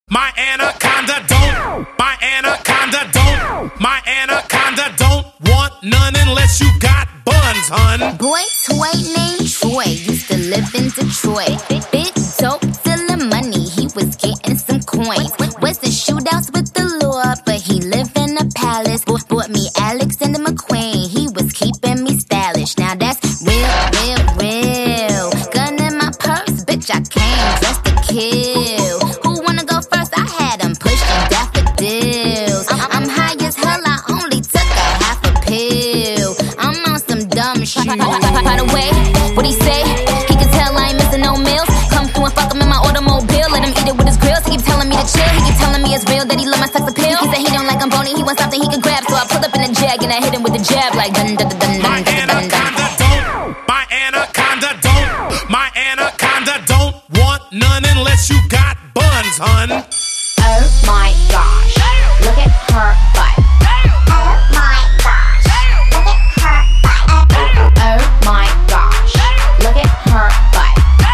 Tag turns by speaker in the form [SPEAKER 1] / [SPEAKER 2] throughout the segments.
[SPEAKER 1] My anaconda don't. My anaconda don't. My anaconda don't want none unless you got buns, hun.
[SPEAKER 2] Boy, toy named Troy used to live in Detroit. Big dope, stealing money, he was getting some coins. Was in shootouts with the law, but he lived in a palace. Bought me Alexander McQueen, he was keeping me stylish. Now that's real, real, real. Gun in my purse, bitch, I came just to kill. Who wanna go first? I had him pushing daffodils. I'm high as hell, I only took a half a pill. I'm on some dumb shit. By the way, what he say? He can tell I ain't missing no meals. Come through and fuck him in my automobile. Let him eat it with his grills. He keep telling me to chill. He keep telling me it's real that he love my sex appeal. He said he don't like I'm bony. He wants something he can grab. So I pull up in a jag and I hit him with the jab like dun dun dun dun dun dun dun dun.
[SPEAKER 1] My anaconda don't. My anaconda don't want none unless you got buns, hun.
[SPEAKER 3] Oh my gosh, look at her butt. Oh my gosh, look at her butt. Oh my gosh, look at her butt.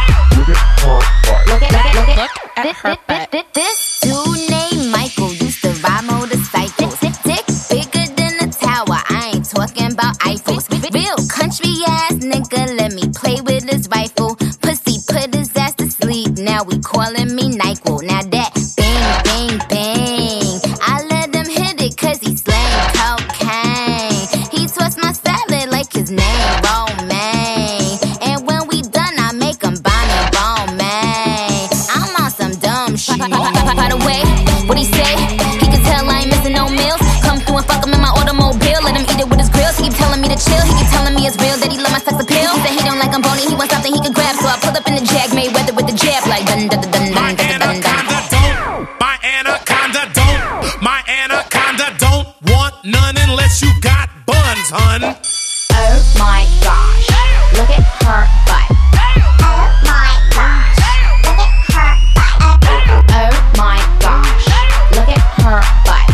[SPEAKER 3] Look at her butt.
[SPEAKER 2] This dude named Michael used to ride motorcycles. Dick bigger than a tower. I ain't talking about Eiffels. Real country ass nigga, let me play with his rifle. Pussy put his ass to sleep. Now we calling me NyQuil. Now that bang, bang, bang. I let him hit it cause he slang cocaine. He twists my salad like his name Romaine. And when we done, I make him Bonnie Romaine. I'm on some dumb shit. By the way, what he say? He can tell I ain't missing no meals. Come through and fuck him in my automobile. Let him eat it with his grills. He keep telling me to chill. He keep telling me it's real that he love my sex appeal. He said he don't like I'm bony. He wants something he can grab. So I pull up in the jag, made weather with the jab like dun dun dun dun
[SPEAKER 1] My
[SPEAKER 2] dun dun dun dun.
[SPEAKER 1] anaconda don't. My anaconda don't. My anaconda don't want none unless you got buns, hun.
[SPEAKER 3] Oh my gosh, look at her butt. Oh my gosh, look at her butt. Oh my gosh, look at her butt.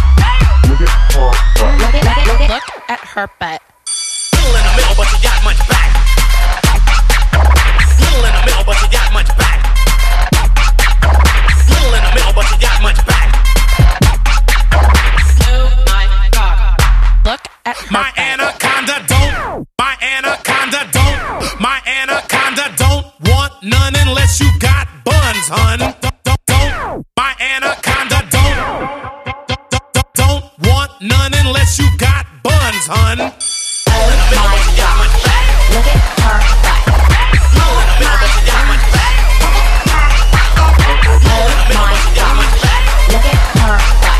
[SPEAKER 3] Look at her butt.
[SPEAKER 1] Little in the middle, but you got much back. Little in the middle, but you got much back. Little in the middle, but you got much back.
[SPEAKER 3] Oh my god, look at her
[SPEAKER 1] My anaconda don't. My anaconda don't. My anaconda don't want none unless you got buns, hun. Don't. My anaconda don't want none unless you got buns, hun.
[SPEAKER 3] Oh my gosh, look at her butt. Oh my gosh, look at her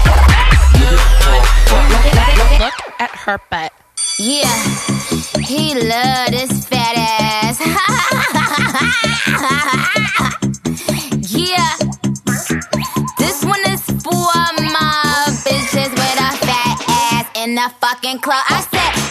[SPEAKER 3] butt. Look at her butt.
[SPEAKER 2] Yeah, he love this fat ass. Yeah, this one is for my bitches with a fat ass in the fucking club. I said